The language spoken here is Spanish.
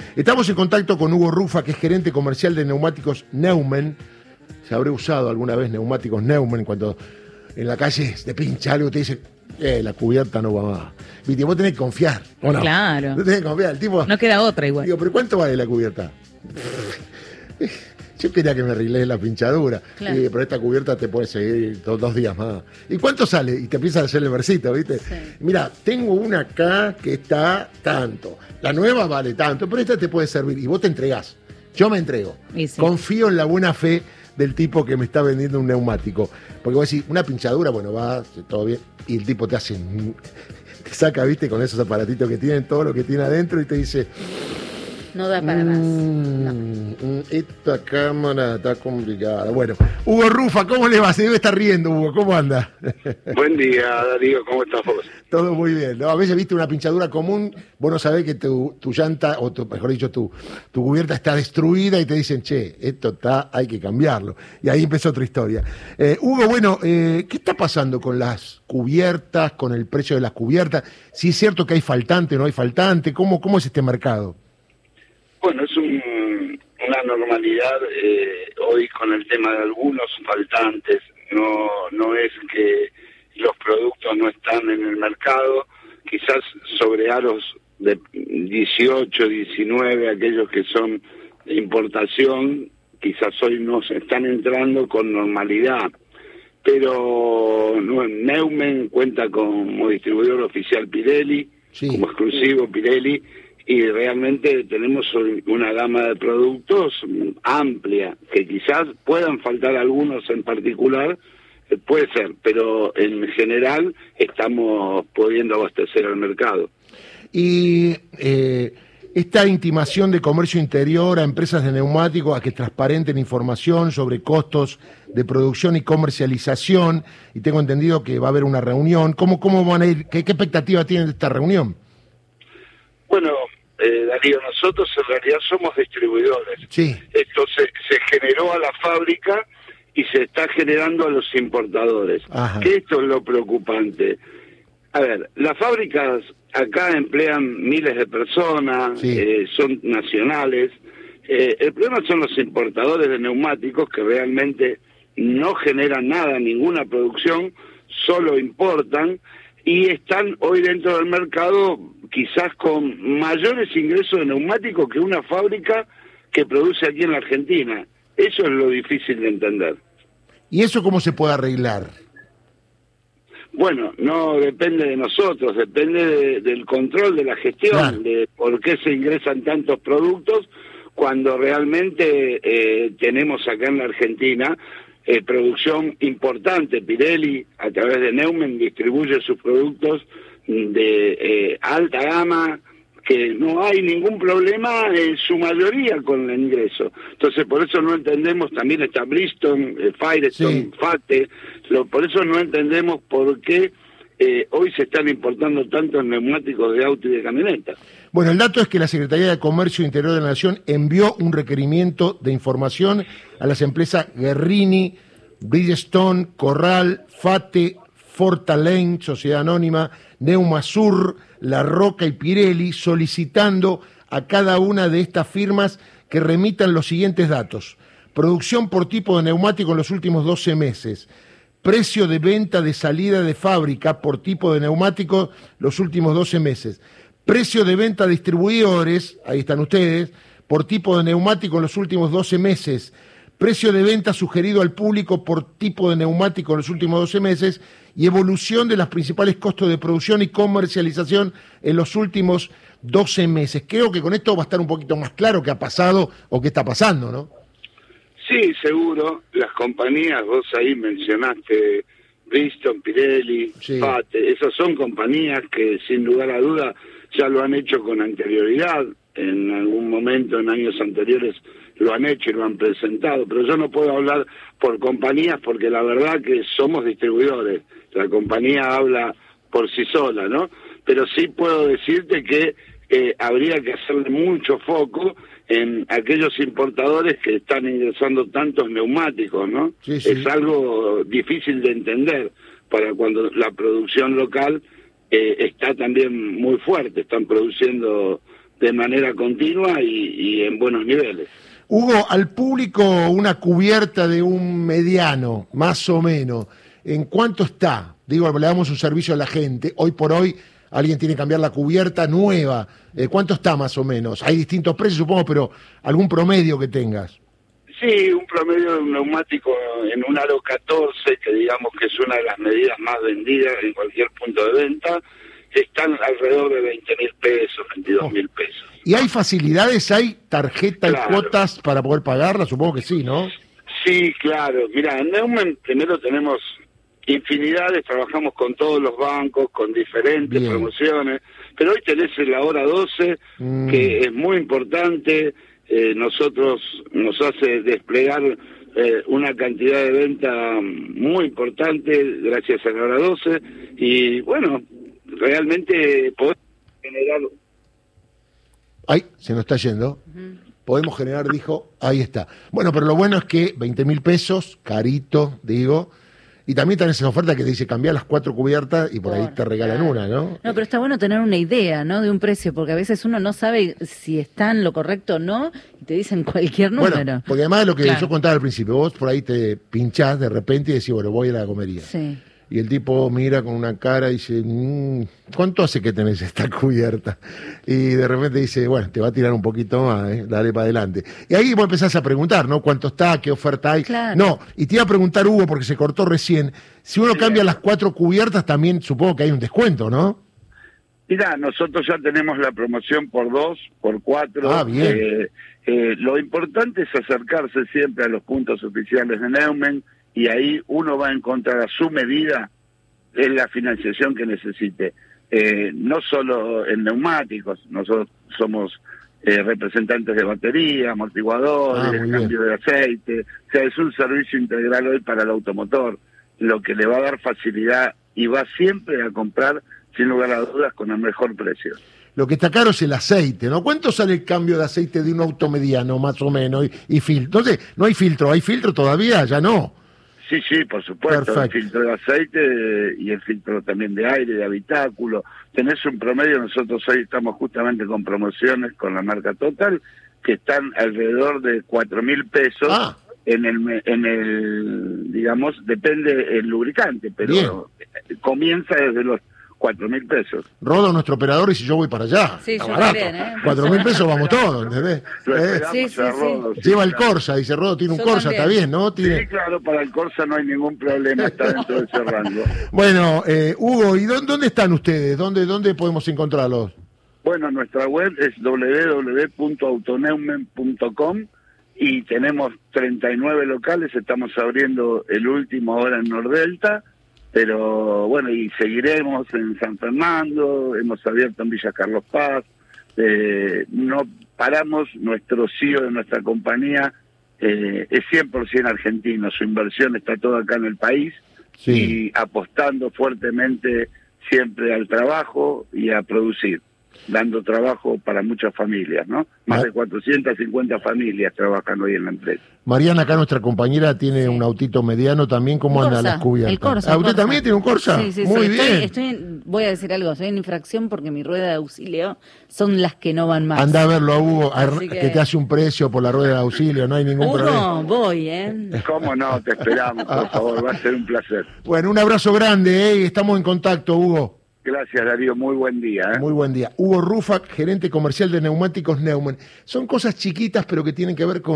Estamos en contacto con Hugo Rufa, que es gerente comercial de neumáticos Neumann. Se habrá usado alguna vez neumáticos Neumann cuando en la calle te pincha algo y te dice, la cubierta no va más. Viste, vos tenés que confiar, ¿o no? Claro. No tenés que confiar, el tipo... No queda otra igual. Digo, ¿pero cuánto vale la cubierta? Yo quería que me arregles la pinchadura, Claro. Pero esta cubierta te puede seguir 2 días más. ¿Y cuánto sale? Y te empiezan a hacer el versito, ¿viste? Sí. Mira, tengo una acá que está tanto. La nueva vale tanto, pero esta te puede servir. Y vos te entregás. Yo me entrego. Y sí. Confío en la buena fe del tipo que me está vendiendo un neumático. Porque vos decís, una pinchadura, bueno, va, todo bien. Y el tipo te hace... Te saca, ¿viste? Con esos aparatitos que tienen, todo lo que tiene adentro y te dice... No da para más. No. Esta cámara está complicada. Bueno, Hugo Rufa, ¿cómo le va? Se debe estar riendo, Hugo. ¿Cómo anda? Buen día, Darío. ¿Cómo estás vos? Todo muy bien, ¿no? A veces viste una pinchadura común, vos no sabés que tu llanta, mejor dicho, tu cubierta está destruida y te dicen, che, esto hay que cambiarlo. Y ahí empezó otra historia. Hugo, bueno, ¿qué está pasando con las cubiertas, con el precio de las cubiertas? Si es cierto que hay faltante o no hay faltante, ¿cómo es este mercado? Bueno, es una normalidad hoy con el tema de algunos faltantes. No es que los productos no están en el mercado. Quizás sobre aros de 18, 19, aquellos que son de importación, quizás hoy no se están entrando con normalidad. Pero Neumann cuenta como distribuidor oficial Pirelli, Sí. como exclusivo Pirelli, y realmente tenemos una gama de productos amplia, que quizás puedan faltar algunos en particular, puede ser, pero en general estamos pudiendo abastecer al mercado. Y esta intimación de comercio interior a empresas de neumáticos a que transparenten información sobre costos de producción y comercialización, y tengo entendido que va a haber una reunión, ¿cómo van a ir? ¿Qué expectativa tienen de esta reunión? Bueno, Darío, nosotros en realidad somos distribuidores. Sí. Esto se generó a la fábrica y se está generando a los importadores. Ajá. Que esto es lo preocupante. A ver, las fábricas acá emplean miles de personas, Sí. son nacionales. El problema son los importadores de neumáticos que realmente no generan nada, ninguna producción, solo importan y están hoy dentro del mercado quizás con mayores ingresos de neumáticos que una fábrica que produce aquí en la Argentina. Eso es lo difícil de entender. ¿Y eso cómo se puede arreglar? Bueno, no depende de nosotros, depende del control de la gestión, Claro. de por qué se ingresan tantos productos cuando realmente tenemos acá en la Argentina producción importante. Pirelli, a través de Neumann, distribuye sus productos de alta gama, que no hay ningún problema en su mayoría con el ingreso. Entonces, por eso no entendemos, también está Bridgestone, Firestone, Sí. Fate, por eso no entendemos por qué hoy se están importando tantos neumáticos de auto y de camioneta. Bueno, el dato es que la Secretaría de Comercio Interior de la Nación envió un requerimiento de información a las empresas Guerrini, Bridgestone, Corral, Fate, Fortalane, Sociedad Anónima, Neumasur, La Roca y Pirelli, solicitando a cada una de estas firmas que remitan los siguientes datos: producción por tipo de neumático en los últimos 12 meses, precio de venta de salida de fábrica por tipo de neumático los últimos 12 meses, precio de venta a distribuidores, ahí están ustedes, por tipo de neumático en los últimos 12 meses, precio de venta sugerido al público por tipo de neumático en los últimos 12 meses y evolución de los principales costos de producción y comercialización en los últimos 12 meses. Creo que con esto va a estar un poquito más claro qué ha pasado o qué está pasando, ¿no? Sí, seguro. Las compañías, vos ahí mencionaste Bridgestone, Pirelli, Sí. Fate, esas son compañías que sin lugar a duda ya lo han hecho con anterioridad. En algún momento, en años anteriores, lo han hecho y lo han presentado. Pero yo no puedo hablar por compañías porque la verdad que somos distribuidores. La compañía habla por sí sola, ¿no? Pero sí puedo decirte que habría que hacerle mucho foco en aquellos importadores que están ingresando tantos neumáticos, ¿no? Sí, sí. Es algo difícil de entender para cuando la producción local está también muy fuerte, están produciendo de manera continua y en buenos niveles. Hugo, al público una cubierta de un mediano, más o menos, ¿en cuánto está? Digo, le damos un servicio a la gente. Hoy por hoy alguien tiene que cambiar la cubierta nueva. ¿Cuánto está más o menos? Hay distintos precios, supongo, pero algún promedio que tengas. Sí, un promedio de un neumático en un aro 14, que digamos que es una de las medidas más vendidas en cualquier punto de venta, están alrededor de 20.000 pesos, 22.000 pesos. ¿Y hay facilidades, hay tarjeta y cuotas para poder pagarla? Supongo que sí, ¿no? Sí, claro. Mira, en Neumann primero tenemos infinidades, trabajamos con todos los bancos, con diferentes promociones, pero hoy tenés la hora 12, que es muy importante. Nosotros nos hace desplegar una cantidad de venta muy importante gracias a la hora 12 y bueno, realmente podemos generar... Ay, se nos está yendo. Podemos generar, dijo, ahí está. Bueno, pero lo bueno es que 20.000 pesos, carito, digo, y también tenés esa oferta que te dice cambiar las 4 cubiertas y por ahí te regalan una, ¿no? No, pero está bueno tener una idea, ¿no? De un precio, porque a veces uno no sabe si está en lo correcto o no, y te dicen cualquier número. Bueno, porque además de lo que yo contaba al principio, vos por ahí te pinchás de repente y decís, bueno, voy a la comería. Sí. Y el tipo mira con una cara y dice, ¿cuánto hace que tenés esta cubierta? Y de repente dice, bueno, te va a tirar un poquito más, dale para adelante. Y ahí vos empezás a preguntar, ¿no? ¿Cuánto está? ¿Qué oferta hay? Claro. No, y te iba a preguntar, Hugo, porque se cortó recién, si uno cambia las 4 cubiertas también supongo que hay un descuento, ¿no? Mirá, nosotros ya tenemos la promoción por 2, por 4. Ah, bien. Lo importante es acercarse siempre a los puntos oficiales de Neumann, y ahí uno va a encontrar a su medida en la financiación que necesite. No solo en neumáticos, nosotros somos representantes de batería, amortiguadores, cambio de aceite, o sea, es un servicio integral hoy para el automotor, lo que le va a dar facilidad y va siempre a comprar, sin lugar a dudas, con el mejor precio. Lo que está caro es el aceite, ¿no? ¿Cuánto sale el cambio de aceite de un auto mediano, más o menos, y filtro? Entonces, no hay filtro, ¿hay filtro todavía? Ya no. Sí, por supuesto. Perfecto. El filtro de aceite y el filtro también de aire, de habitáculo. Tenés un promedio, nosotros hoy estamos justamente con promociones con la marca Total, que están alrededor de 4.000 pesos en el, digamos, depende el lubricante, pero comienza desde los 4.000 pesos. Rodo nuestro operador y si yo voy para allá. Sí, está yo barato. también, 4.000 pesos vamos todos, ¿entendés? Sí. Rodo, lleva el Corsa, dice Rodo, tiene un Yo Corsa, también. está bien, ¿no? Sí, claro, para el Corsa no hay ningún problema, está dentro de ese rango. Bueno, Hugo, ¿y dónde están ustedes? ¿Dónde podemos encontrarlos? Bueno, nuestra web es www.autoneumann.com y tenemos 39 locales, estamos abriendo el último ahora en Nordelta, pero bueno, y seguiremos en San Fernando, hemos abierto en Villa Carlos Paz, no paramos, nuestro CEO de nuestra compañía es 100% argentino, su inversión está toda acá en el país y apostando fuertemente siempre al trabajo y a producir, dando trabajo para muchas familias, ¿no? Más de 450 familias trabajan hoy en la empresa. Mariana, acá nuestra compañera, tiene un autito mediano también. ¿Cómo andan las cubiertas? El Corsa. ¿Usted también tiene un Corsa? Sí. Muy bien. Voy a decir algo, estoy en infracción porque mi rueda de auxilio son las que no van más. Anda a verlo a Hugo, que te hace un precio por la rueda de auxilio, no hay ningún problema. No, voy, ¿Cómo no? Te esperamos, por favor, va a ser un placer. Bueno, un abrazo grande, y estamos en contacto, Hugo. Gracias, Darío, muy buen día. Muy buen día. Hugo Rufac, gerente comercial de Neumáticos Neumann. Son cosas chiquitas, pero que tienen que ver con